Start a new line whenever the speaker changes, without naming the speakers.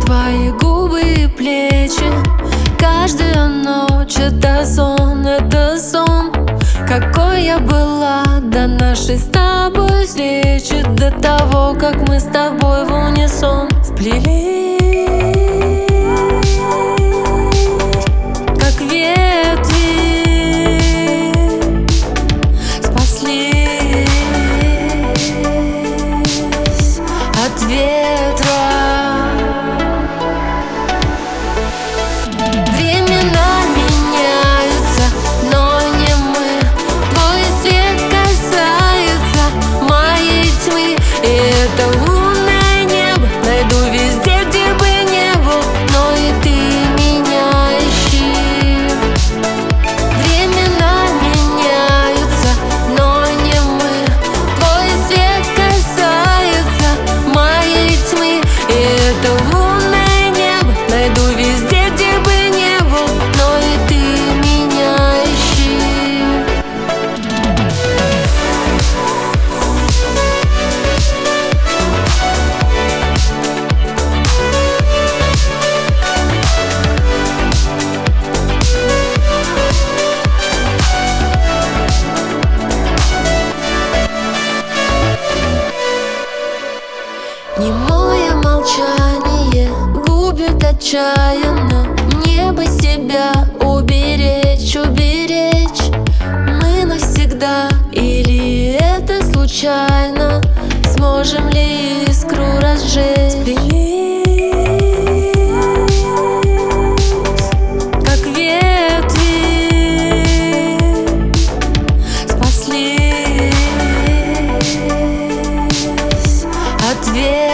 твои губы и плечи. Каждая ночь это сон, какой я была до нашей с тобой встречи, до того, как мы с тобой в унисон сплелись, как ветви спаслись от ветра. Времена меняются, но не мы. Твой свет касается моей тьмы, и это лунное небо найду везде, где бы не был, но и ты меня ищи. Времена меняются, но не мы. Твой свет касается моей тьмы, и это лунное небо найду везде, где бы не был, но и ты меня ищи. Немое молчание губит отчаянно. Мне бы себя уберечь, мы навсегда или это случайно? Сможем ли искру разжечь? Сплелись, как ветви спаслись от ветра.